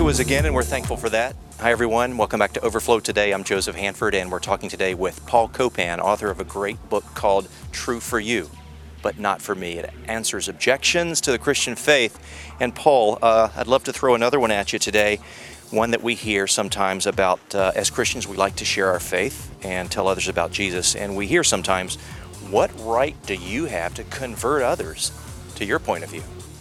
to us again, and we're thankful for that. Hi, everyone. Welcome back to Overflow Today. I'm Joseph Hanford, and we're talking today with Paul Copan, author of a great book called True for You, but Not for Me. It answers objections to the Christian faith. And Paul, I'd love to throw another one at you today, one that we hear sometimes about, as Christians, we like to share our faith and tell others about Jesus. And we hear sometimes, what right do you have to convert others to your point of view?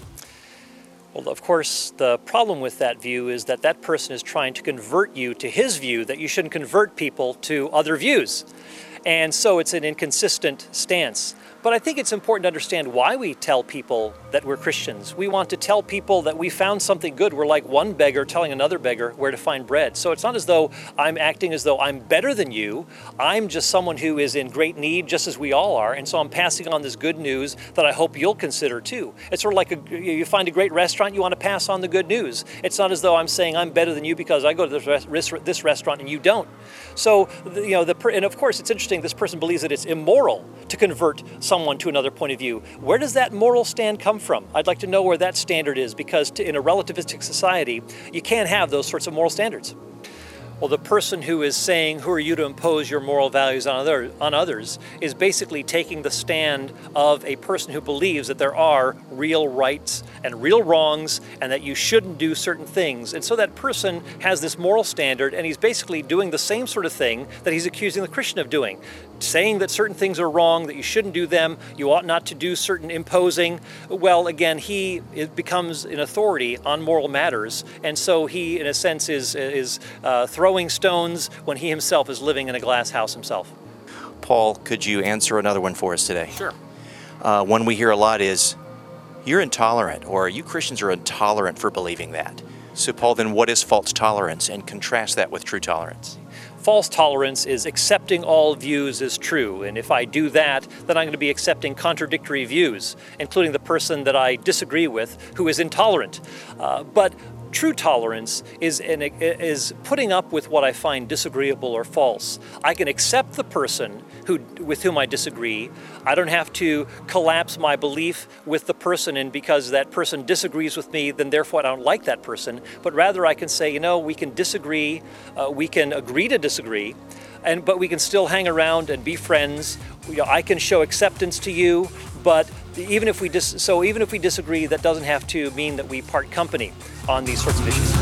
Well, of course, the problem with that view is that that person is trying to convert you to his view that you shouldn't convert people to other views. And so it's an inconsistent stance. But I think it's important to understand why we tell people that we're Christians. We want to tell people that we found something good. We're like one beggar telling another beggar where to find bread. So it's not as though I'm acting as though I'm better than you. I'm just someone who is in great need, just as we all are. And so I'm passing on this good news that I hope you'll consider too. It's sort of like you find a great restaurant, you want to pass on the good news. It's not as though I'm saying I'm better than you because I go to this restaurant and you don't. So, and of course it's interesting, this person believes that it's immoral to convert someone to another point of view. Where does that moral stand come from? I'd like to know where that standard is, because in a relativistic society, you can't have those sorts of moral standards. Well, the person who is saying, who are you to impose your moral values on others, is basically taking the stand of a person who believes that there are real rights and real wrongs and that you shouldn't do certain things. And so that person has this moral standard, and he's basically doing the same sort of thing that he's accusing the Christian of doing, saying that certain things are wrong, that you shouldn't do them, you ought not to do certain imposing. Well, again, it becomes an authority on moral matters, and so he, in a sense, is throwing stones when he himself is living in a glass house himself. Paul, could you answer another one for us today? Sure. One we hear a lot is, you're intolerant, or you Christians are intolerant for believing that. So Paul, then what is false tolerance, and contrast that with true tolerance? False tolerance is accepting all views as true, and if I do that, then I'm going to be accepting contradictory views, including the person that I disagree with who is intolerant. But true tolerance is putting up with what I find disagreeable or false. I can accept the person with whom I disagree. I don't have to collapse my belief with the person, and because that person disagrees with me, then therefore I don't like that person. But rather I can say, we can disagree, we can agree to disagree, but we can still hang around and be friends. I can show acceptance to you, but even if we disagree, that doesn't have to mean that we part company on these sorts of issues.